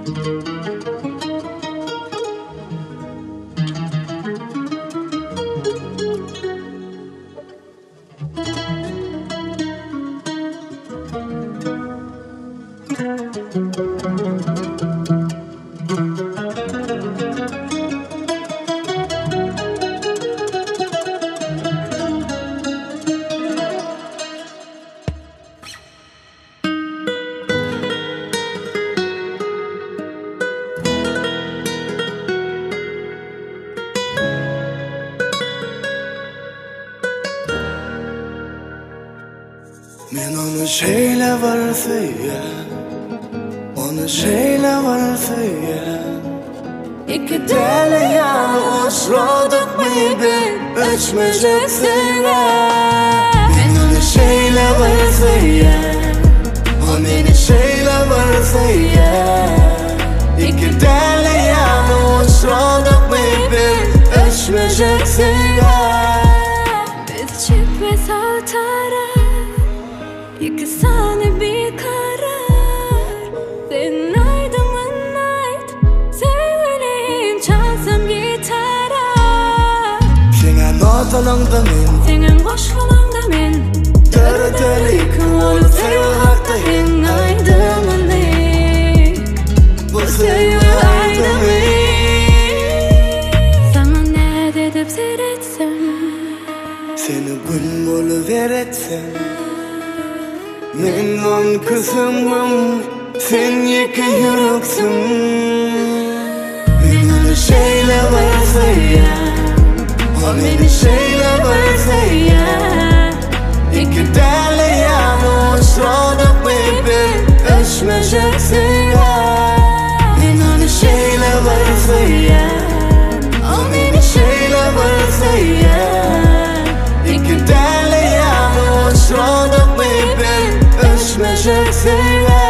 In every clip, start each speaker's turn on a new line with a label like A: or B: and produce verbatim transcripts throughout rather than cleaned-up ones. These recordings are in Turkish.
A: Men onu şeyle var söyle, onu şeyle var söyle. İki deli yanı uçradık mıydı, öçmeyecek söyle. Men onu şeyle var söyle, o beni şeyle var söyle. İki deli yanı uçradık mıydı, öçmeyecek söyle.
B: Biz çift ve saltara İki saniye bir karar. Senin aydınlığın ait sevgiliyim, çalsam gitara.
A: Senin notalığında men,
B: senin koşulunda men.
A: Dörü delik olup sevgakta en aydınlığın. Bu sevgi aydınlığın.
B: Sana ne dedip seyretsem,
A: seni gün boluveretsem. Men on kızımım, sen yeke yüreksün. Men onu şeyle varsa ya, o beni şeyle varsa ya. İki deli yanı uçradık baby, öçmeyeceksin ya. Men onu şeyle varsa ya, o beni şeyle varsa ya. İki deli yanı uçradık baby, öçmeyeceksin ya.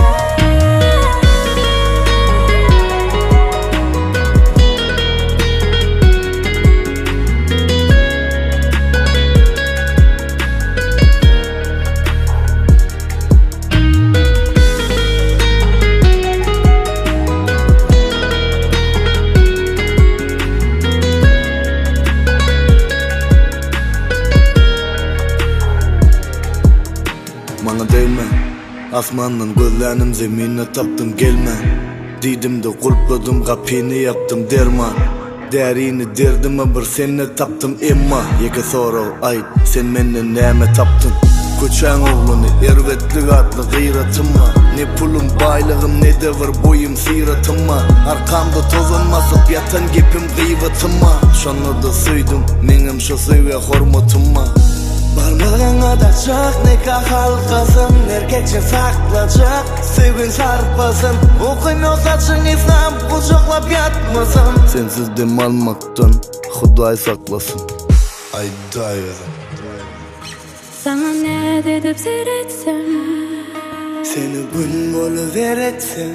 A: Bana değme, asmandan gözlerim zemine taptım gelme. Didim de kulpladım, kapını yaptım derman. Derini derdime bir seni taptım emma. Yeke soru ayt, sen menden neme taptın? Koçan oğlunu, ervetlik adlı gıyratım var. Ne pulum baylığım, ne de var boyum siratım var. Arkamda tozanmasıp yatan gepim gıyvatım var. Şonu da süydüm, menim şu süve hormatum var. Barmağına da çok nikah halkasın, erkekçe saklacak sevgin sarpasın. Okuyun o saçın İslam kucaklap yatmasın. Sensiz dem almaktan Huday saklasın. Ay dayı.
B: sana ne dedip seyretsem,
A: seni gün boluveretsem.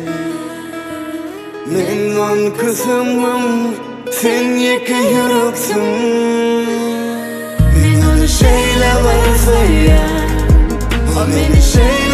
A: Men on kızımım, sen yeke yüreksün. Men onu şeyle varsa ya, o beni şeyle